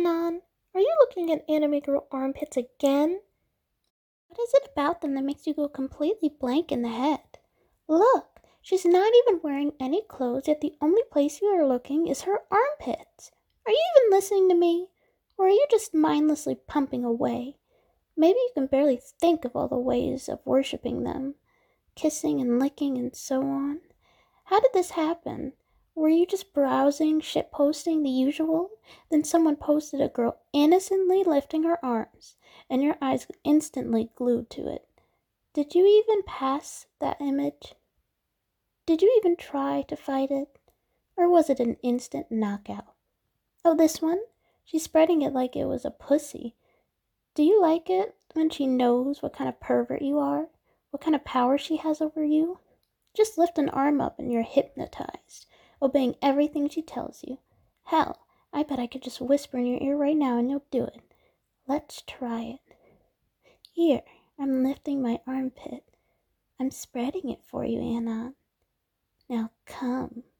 Anon, are you looking at anime girl armpits again? What is it about them that makes you go completely blank in the head? Look, she's not even wearing any clothes, yet the only place you are looking is her armpits. Are you even listening to me? Or are you just mindlessly pumping away? Maybe you can barely think of all the ways of worshipping them, kissing and licking and so on. How did this happen? Were you just browsing, shitposting the usual? Then someone posted a girl innocently lifting her arms, and your eyes instantly glued to it. Did you even pass that image? Did you even try to fight it? Or was it an instant knockout? Oh, this one? She's spreading it like it was a pussy. Do you like it when she knows what kind of pervert you are? What kind of power she has over you? Just lift an arm up and you're hypnotized, obeying everything she tells you. Hell, I bet I could just whisper in your ear right now and you'll do it. Let's try it. Here, I'm lifting my armpit. I'm spreading it for you, Anna. Now come.